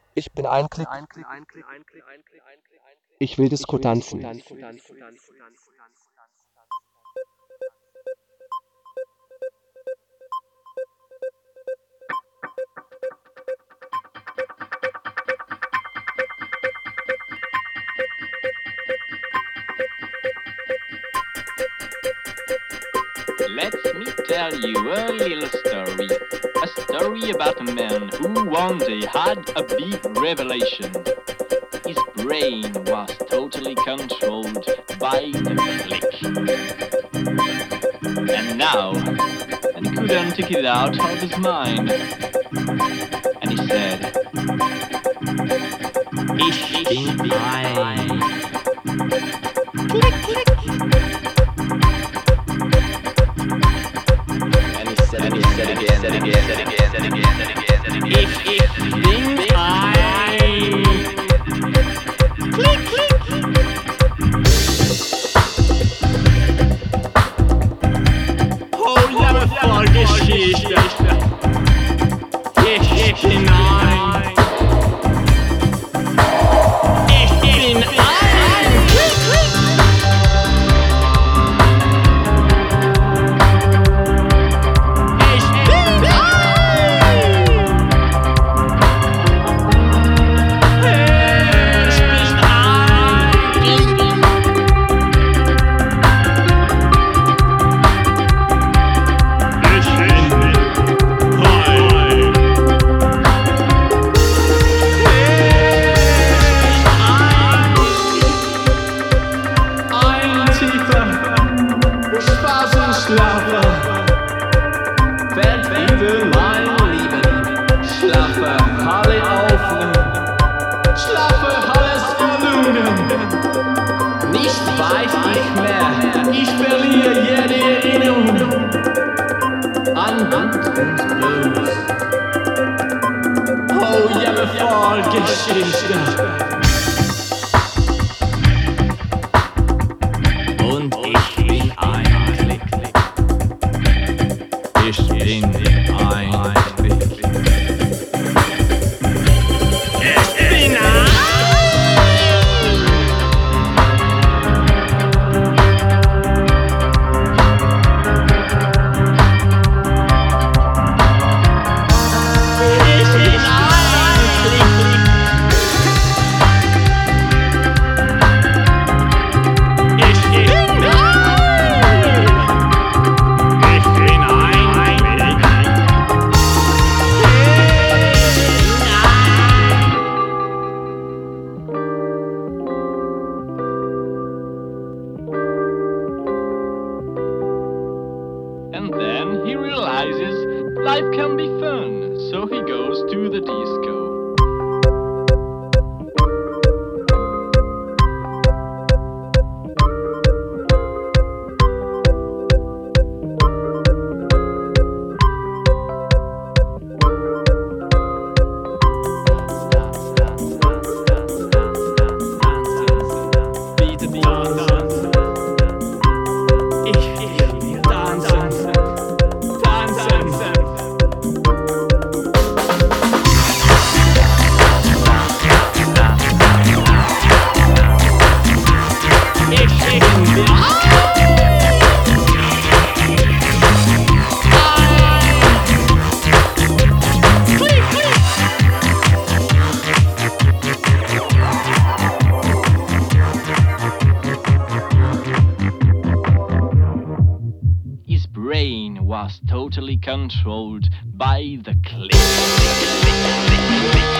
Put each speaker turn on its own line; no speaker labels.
Ich bin ein Klick. Ich will Disco tanzen.
Let me tell you a little story. A story about a man who one day had a big revelation. His brain was totally controlled by the click. And now, and he couldn't take it out of his mind. And he said, Ich bin ein. Click, click. And he said again. Ich bin ein. Klick, klick. Oh, ja, Vorgeschichte. Ich bin ein. Ich bin ein. Klick, klick. Und ich bin ein Klick. Ich bin ein Klick. And then he realizes life can be fun, so he goes to the disco. Was totally controlled by the click.